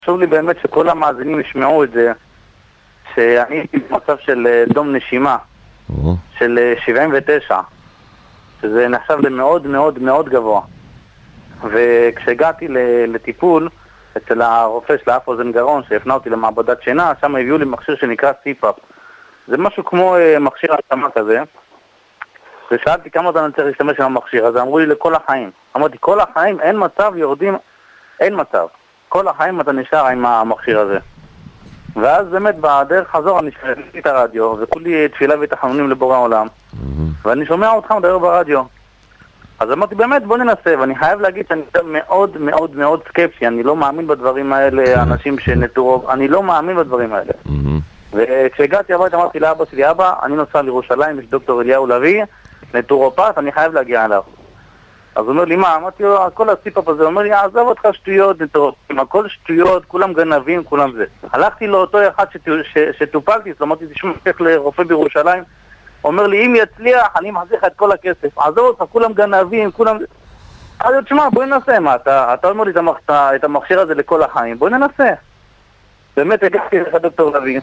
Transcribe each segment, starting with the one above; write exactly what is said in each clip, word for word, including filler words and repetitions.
חשוב לי באמת שכל המאזינים ישמעו את זה, שאני הייתי במצב של דום נשימה, של שבעים ותשע, שזה נחשב למאוד מאוד מאוד גבוה. וכשהגעתי לטיפול אצל הרופא של האף אוזן גרון, שהפנה אותי למעבדת שינה, שם הביאו לי מכשיר שנקרא סי-פאפ. זה משהו כמו מכשיר השמה כזה, ושאלתי כמה זמן אני צריך להשתמש במכשיר הזה, אמרו לי לכל החיים. אמרתי, כל החיים אין מצב, יורדים, אין מצב. כל החיים אתה נשאר עם המכשיר הזה. ואז באמת בדרך חזור אני שמעתי את הרדיו, וכולי תפילה ותחנונים לבורא העולם, ואני שומע אותך מדבר ברדיו. אז אמרתי, באמת בוא ננסה, ואני חייב להגיד שאני מאוד מאוד מאוד סקפטי, אני לא מאמין בדברים האלה, אנשים שנטורוב, אני לא מאמין בדברים האלה. וכשהגעתי הביתה אמרתי לאבא שלי, אבא, אני נוסע לירושלים, יש דוקטור אליהו לביא, נטורופט, אני חייב להגיע אליו. אז הוא אומר לי, מה? אמרתי לו, כל הסיפאפ הזה, הוא אומר לי, עזב אותך שטויות, נטורופים, הכל שטויות, כולם גנבים, כולם זה. הלכתי לאותו אחד שטופלתי, אז אמרתי, תשמע, איך לרופא בירושלים, אומר לי, אם יצליח, אני מחזיר לך את כל הכסף. עזוב אותך, כולם גנבים, כולם... אז תשמע, בואי ננסה, מה, אתה, אתה אומר לי את המכשיר הזה לכל החיים, בואי ננסה. באמת הגעתי לך דוקטור לביא,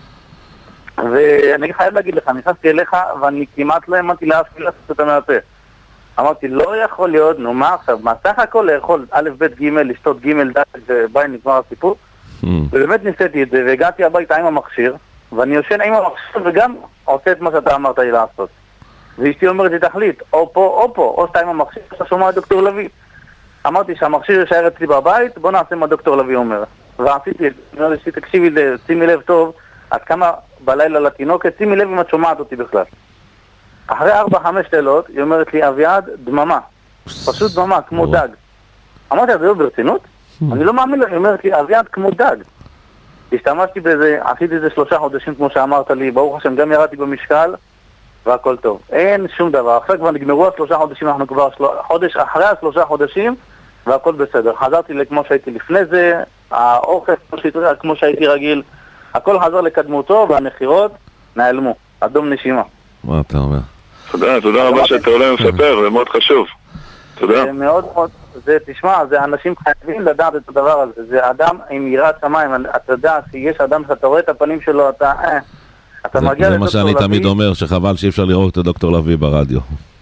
ואני חייב להגיד לך, נכנסתי אליך, ואני כמעט לא האמנתי לאף מילה שאתה מהפה. אמרתי, לא יכול להיות, נו מה עכשיו, מה סך הכל לאכול א' ב' ג' לשתות ג' ד' וביי נגמר הסיפור. ובאמת ניסיתי את זה, והגעתי הביתה עם המכשיר, ואני יושן עם המכשיר וגם עושה את מה שאתה אמרת לי לעשות. ואשתי אומרת לי, תחליט, או פה או פה, או שאתה עם המכשיר, אתה שומע דוקטור לביא. אמרתי שהמכשיר יישאר אצלי בבית, בוא נעשה מה דוקטור לביא אומר. ועשיתי, תקשיבי, שימי לב טוב, עד כמה בלילה לתינוקת, שימי לב אם את שומעת אותי בכלל. אחרי ארבע חמש לילות, היא אומרת לי, אביעד, דממה. פשוט דממה, כמו דג. אמרתי, זה לא ברצינות? אני לא מאמין לה, היא אומרת לי, אביעד, כמו דג. השתמשתי בזה, עשיתי את זה שלושה חודשים, כמו שאמרת לי, ברוך השם, גם ירדתי במשקל, והכל טוב. אין שום דבר. עכשיו כבר נגמרו השלושה חודשים, אנחנו כבר חודש אחרי השלושה חודשים, והכל בסדר. חזרתי לכמו שהייתי לפני זה, האוכל כמו שהייתי רגיל, הכל חזר לקדמותו, והמחירות נעלמו. אדום נשימה. מה אתה אומר? תודה, תודה רבה שאתה עולה ומספר, זה מאוד חשוב. תודה. זה מאוד מאוד, זה, תשמע, זה אנשים חייבים לדעת את הדבר הזה. זה אדם עם יראת שמיים, אתה יודע שיש אדם שאתה רואה את הפנים שלו, אתה, אתה מגיע לדוקטור לביא. זה מה שאני תמיד אומר, שחבל שאי אפשר לראות את הדוקטור לביא ברדיו.